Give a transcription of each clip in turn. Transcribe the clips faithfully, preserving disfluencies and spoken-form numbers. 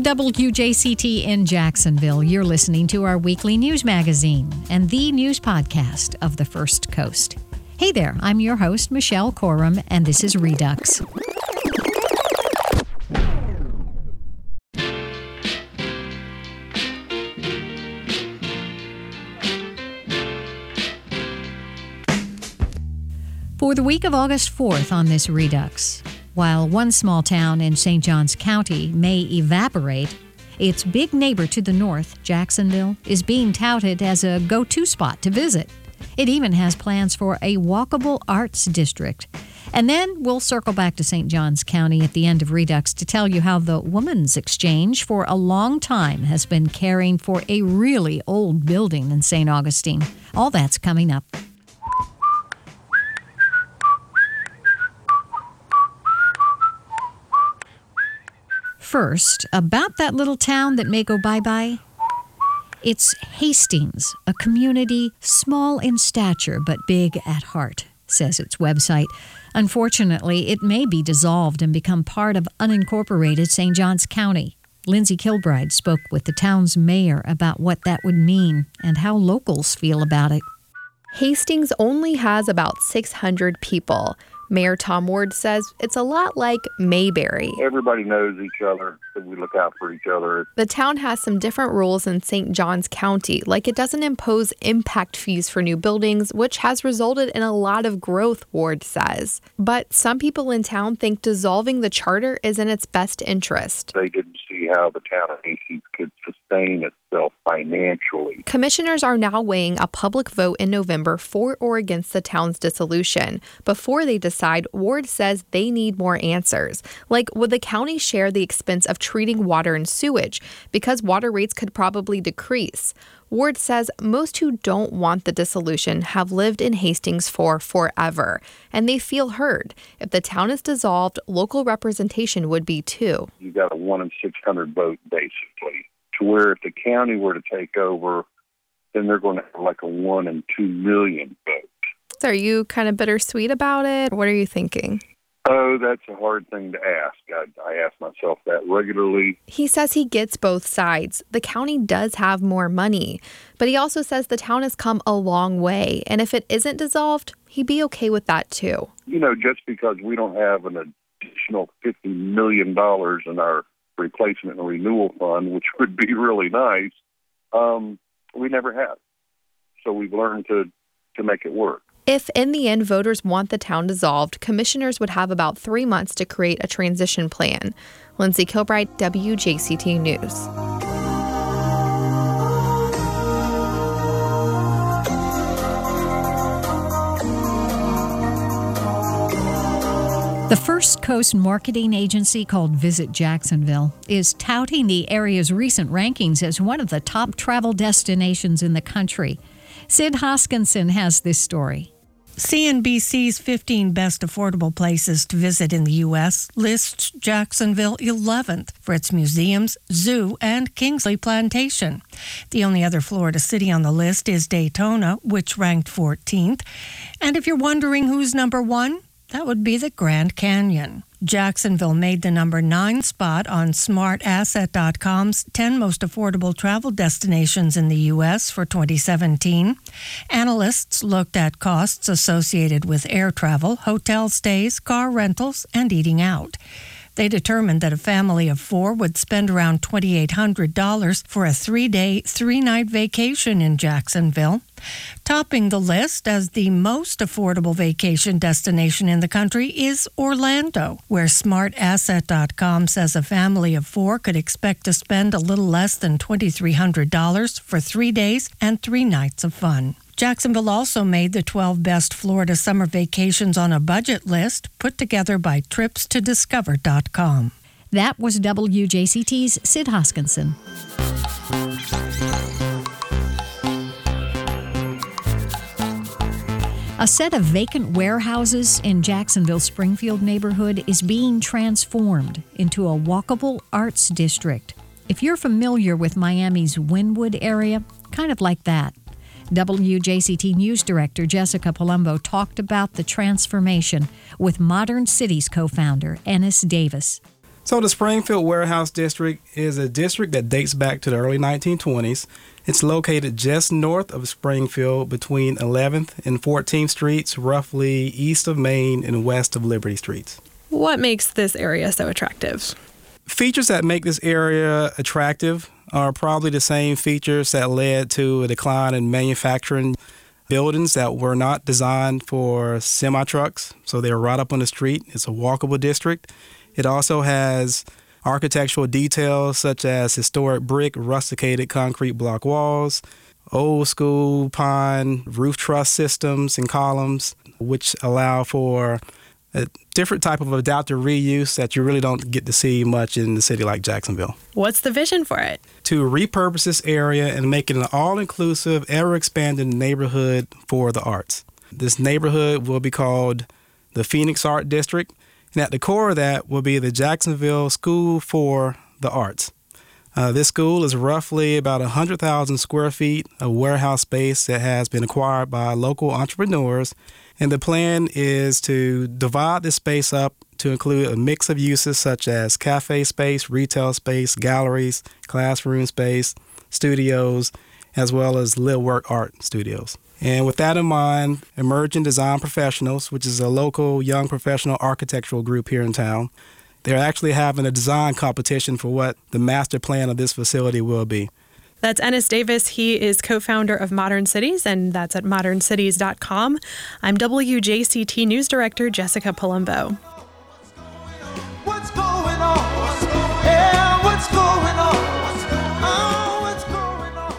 W J C T in Jacksonville, you're listening to our weekly news magazine and the news podcast of the First Coast. Hey there, I'm your host, Michelle Corum, and this is Redux. For the week of August fourth on this Redux, while one small town in Saint Johns County may evaporate, its big neighbor to the north, Jacksonville, is being touted as a go-to spot to visit. It even has plans for a walkable arts district. And then we'll circle back to Saint Johns County at the end of Redux to tell you how the Women's Exchange for a long time has been caring for a really old building in Saint Augustine. All that's coming up. First, about that little town that may go bye-bye. It's Hastings, a community small in stature but big at heart, says its website. Unfortunately, it may be dissolved and become part of unincorporated Saint Johns County. Lindsay Kilbride spoke with the town's mayor about what that would mean and how locals feel about it. Hastings only has about six hundred people. Mayor Tom Ward says it's a lot like Mayberry. Everybody knows each other, so we look out for each other. The town has some different rules in Saint Johns County, like it doesn't impose impact fees for new buildings, which has resulted in a lot of growth, Ward says. But some people in town think dissolving the charter is in its best interest. They didn't see how the town of Hastings could sustain itself financially. Commissioners are now weighing a public vote in November for or against the town's dissolution. Before they decide, Ward says they need more answers. Like, would the county share the expense of treating water and sewage? Because water rates could probably decrease. Ward says most who don't want the dissolution have lived in Hastings for forever, and they feel heard. If the town is dissolved, local representation would be too. You got a one in six hundred vote, basically, to where if the county were to take over, then they're going to have like a one in two million vote. So are you kind of bittersweet about it? What are you thinking? Oh, that's a hard thing to ask. I, I ask myself that regularly. He says he gets both sides. The county does have more money, but he also says the town has come a long way, and if it isn't dissolved, he'd be okay with that too. You know, just because we don't have an additional fifty million dollars in our replacement and renewal fund, which would be really nice, um, we never have. So we've learned to, to make it work. If in the end voters want the town dissolved, commissioners would have about three months to create a transition plan. Lindsay Kilbride, W J C T News. The First Coast marketing agency called Visit Jacksonville is touting the area's recent rankings as one of the top travel destinations in the country. Sid Hoskinson has this story. C N B C's fifteen best affordable places to visit in the U S lists Jacksonville eleventh for its museums, zoo, and Kingsley Plantation. The only other Florida city on the list is Daytona, which ranked fourteenth. And if you're wondering who's number one, that would be the Grand Canyon. Jacksonville made the number nine spot on smart asset dot com's ten most affordable travel destinations in the U S for twenty seventeen. Analysts looked at costs associated with air travel, hotel stays, car rentals, and eating out. They determined that a family of four would spend around two thousand eight hundred dollars for a three-day, three-night vacation in Jacksonville. Topping the list as the most affordable vacation destination in the country is Orlando, where smart asset dot com says a family of four could expect to spend a little less than two thousand three hundred dollars for three days and three nights of fun. Jacksonville also made the twelve best Florida summer vacations on a budget list put together by trips to discover dot com. That was W J C T's Sid Hoskinson. A set of vacant warehouses in Jacksonville's Springfield neighborhood is being transformed into a walkable arts district. If you're familiar with Miami's Wynwood area, kind of like that. W J C T News Director Jessica Palumbo talked about the transformation with Modern Cities co-founder Ennis Davis. So the Springfield Warehouse District is a district that dates back to the early nineteen twenties. It's located just north of Springfield between eleventh and fourteenth Streets, roughly east of Main and west of Liberty Streets. What makes this area so attractive? Features that make this area attractive are probably the same features that led to a decline in manufacturing buildings that were not designed for semi-trucks, so they're right up on the street. It's a walkable district. It also has architectural details such as historic brick, rusticated concrete block walls, old school pine roof truss systems and columns, which allow for a different type of adaptive reuse that you really don't get to see much in a city like Jacksonville. What's the vision for it? To repurpose this area and make it an all-inclusive, ever-expanding neighborhood for the arts. This neighborhood will be called the Phoenix Art District, and at the core of that will be the Jacksonville School for the Arts. Uh, this school is roughly about one hundred thousand square feet of warehouse space that has been acquired by local entrepreneurs, and the plan is to divide this space up to include a mix of uses such as cafe space, retail space, galleries, classroom space, studios, as well as live work art studios. And with that in mind, Emerging Design Professionals, which is a local young professional architectural group here in town, they're actually having a design competition for what the master plan of this facility will be. That's Ennis Davis. He is co-founder of Modern Cities, and that's at modern cities dot com. I'm W J C T News Director Jessica Palumbo. What's going on? What's going on? Yeah, what's going on? What's going on? What's going on?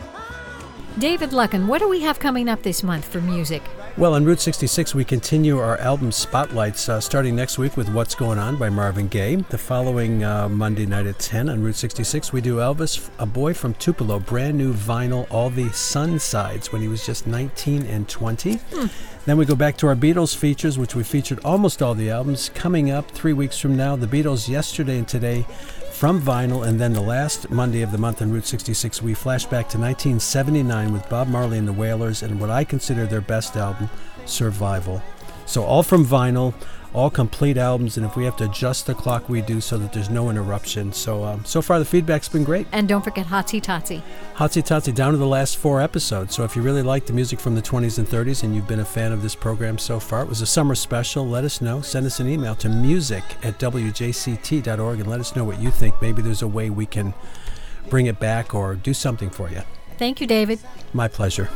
David Luckin, what do we have coming up this month for music? Well, on Route sixty-six, we continue our album spotlights, uh, starting next week with What's Going On by Marvin Gaye. The following uh, Monday night at ten on Route sixty-six, we do Elvis, A Boy from Tupelo, brand new vinyl, all the Sun sides when he was just nineteen and twenty. Hmm. Then we go back to our Beatles features, which we featured almost all the albums. Coming up three weeks from now, the Beatles Yesterday and Today from vinyl, and then the last Monday of the month on Route sixty-six, we flash back to nineteen seventy-nine with Bob Marley and the Wailers and what I consider their best album, Survival. So all from vinyl, all complete albums, and if we have to adjust the clock, we do so that there's no interruption. So um, so far the feedback's been great. And don't forget Hotsy Totsy. Hotsy Totsy down to the last four episodes. So if you really like the music from the twenties and thirties and you've been a fan of this program so far, it was a summer special, let us know. Send us an email to music at w j c t dot org and let us know what you think. Maybe there's a way we can bring it back or do something for you. Thank you, David. My pleasure.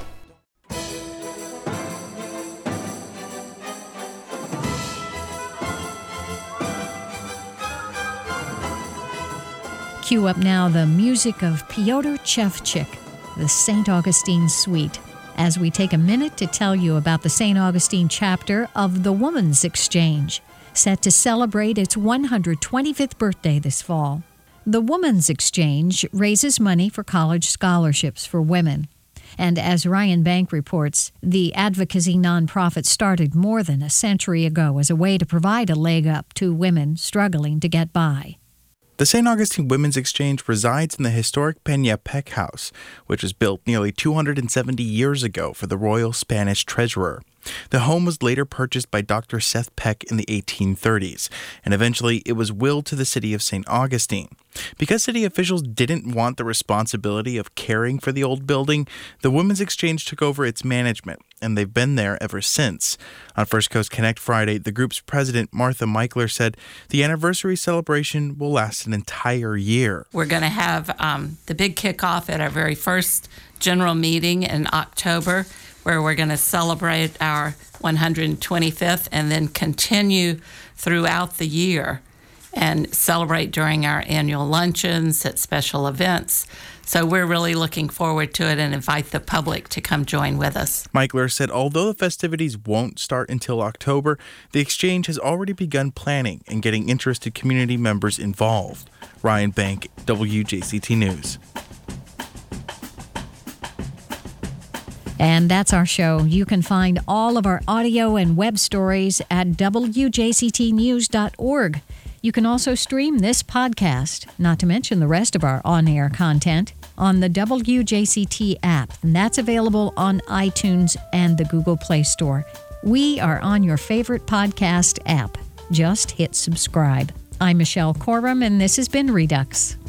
Cue up now the music of Pyotr Chevchik, the Saint Augustine Suite, as we take a minute to tell you about the Saint Augustine chapter of the Women's Exchange, set to celebrate its one hundred twenty-fifth birthday this fall. The Women's Exchange raises money for college scholarships for women. And as Ryan Bank reports, the advocacy nonprofit started more than a century ago as a way to provide a leg up to women struggling to get by. The Saint Augustine Women's Exchange resides in the historic Peña Peck House, which was built nearly two hundred seventy years ago for the royal Spanish treasurer. The home was later purchased by Doctor Seth Peck in the eighteen thirties, and eventually it was willed to the city of Saint Augustine. Because city officials didn't want the responsibility of caring for the old building, the Women's Exchange took over its management, and they've been there ever since. On First Coast Connect Friday, the group's president, Martha Michler, said the anniversary celebration will last an entire year. We're going to have um, the big kickoff at our very first general meeting in October, where we're going to celebrate our one hundred twenty-fifth and then continue throughout the year and celebrate during our annual luncheons at special events. So we're really looking forward to it and invite the public to come join with us. Michler said although the festivities won't start until October, the exchange has already begun planning and getting interested community members involved. Ryan Bank, W J C T News. And that's our show. You can find all of our audio and web stories at w j c t news dot org. You can also stream this podcast, not to mention the rest of our on-air content, on the W J C T app. And that's available on iTunes and the Google Play Store. We are on your favorite podcast app. Just hit subscribe. I'm Michelle Coram, and this has been Redux.